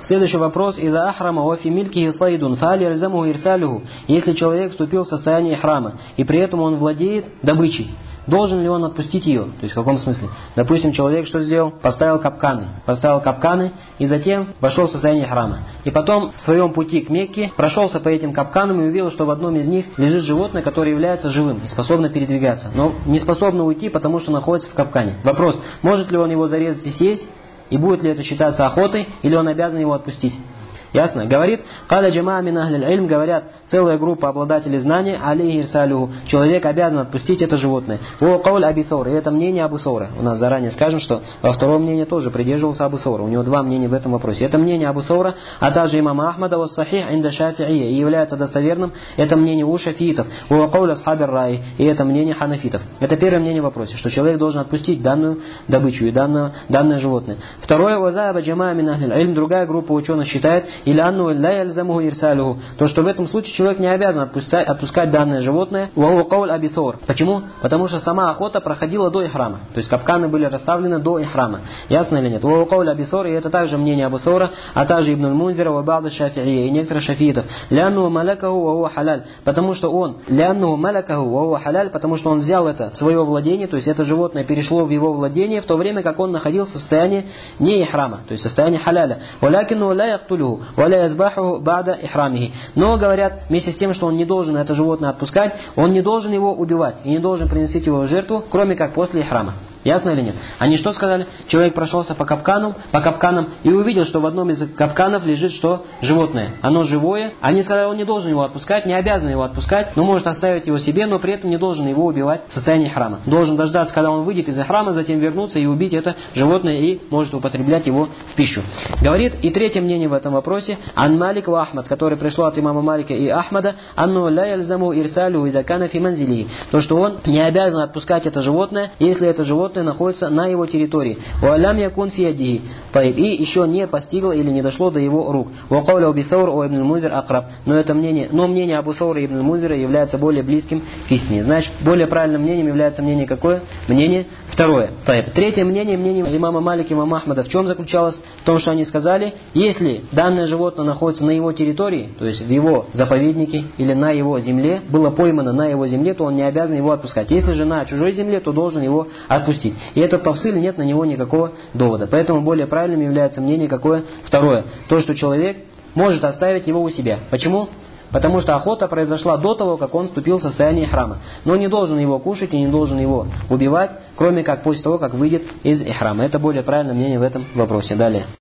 Следующий вопрос. «Ида ахрама ва фи милькихи сайдун, фаль ярзамуху ирсалюху». Если человек вступил в состояние храма, и при этом он владеет добычей, должен ли он отпустить ее? То есть в каком смысле? Допустим, человек что сделал? Поставил капканы и затем вошел в состояние храма. И потом в своем пути к Мекке прошелся по этим капканам и увидел, что в одном из них лежит животное, которое является живым и способно передвигаться, но не способно уйти, потому что находится в капкане. Вопрос, может ли он его зарезать и съесть? И будет ли это считаться охотой, или он обязан его отпустить? Ясно? Говорит, «Каля джама мин ахлиль ильм», говорят, целая группа обладателей знания, алейхи ирсалюху, человек обязан отпустить это животное. Во кауль Аби Саур, и это мнение Абу Саура. У нас заранее скажем, что во втором мнении тоже придерживался Абу Саура. У него два мнения в этом вопросе. Это мнение Абу Саура, а также имама Ахмада ва сахих инда шафи'ия, и является достоверным. Это мнение у шафиитов. Во кауль асхабир рай, и это мнение ханафитов. Это первое мнение в вопросе, что человек должен отпустить данную добычу и данное животное. Второе, вазаба джама мин ахлиль ильм, другая группа ученых считает, или анну ля ялзамуху ирсалюху, то что в этом случае человек не обязан отпускать данное животное. Ва кауль Аби Саур. Почему? Потому что сама охота проходила до ихрама. То есть капканы были расставлены до ихрама. Ясно или нет? Ва кауль Аби Саур, и это также мнение Абу Саура, а также Ибн аль-Мунзира, ва ба'д шафи'ия, и некоторых шафиитов. Лянну малакаху ва хуа халяль, потому что он взял это в свое владение, то есть это животное перешло в его владение в то время, как он находился в состоянии не ихрама, то есть состояние халяля. Валякину ля яхтулюху валя язбаху бада ихрамихи. Но говорят, вместе с тем, что он не должен это животное отпускать, он не должен его убивать и не должен принести его в жертву, кроме как после ихрама. Ясно или нет? Они что сказали? Человек прошелся по капканам и увидел, что в одном из капканов лежит что? Животное. Оно живое. Они сказали, он не должен его отпускать, не обязан его отпускать, но может оставить его себе, но при этом не должен его убивать в состоянии храма. Должен дождаться, когда он выйдет из храма, затем вернуться и убить это животное и может употреблять его в пищу. Говорит и третье мнение в этом вопросе, ан Малик ва Ахмад, которое пришло от имама Малика и Ахмада, анну ля ялзаму ирсалю идакана фи манзилихи, то что он не обязан отпускать это животное, если это животное находится на его территории. Уалям якун фи ядихи. И еще не постигло или не дошло до его рук. Вакауля Аби Саур о Ибн аль-Мунзир акраб. Но мнение Абу Саура и Ибн аль-Мунзира является более близким к истине. Значит, более правильным мнением является мнение какое? Мнение второе. Третье мнение имама Малика и имама Ахмада в чем заключалось? В том, что они сказали, если данное животное находится на его территории, то есть в его заповеднике или на его земле, было поймано на его земле, то он не обязан его отпускать. Если же на чужой земле, то должен его отпустить. И этот тавсиль, нет на него никакого довода. Поэтому более правильным является мнение какое? Второе. То, что человек может оставить его у себя. Почему? Потому что охота произошла до того, как он вступил в состояние ихрама. Но не должен его кушать и не должен его убивать, кроме как после того, как выйдет из ихрама. Это более правильное мнение в этом вопросе. Далее.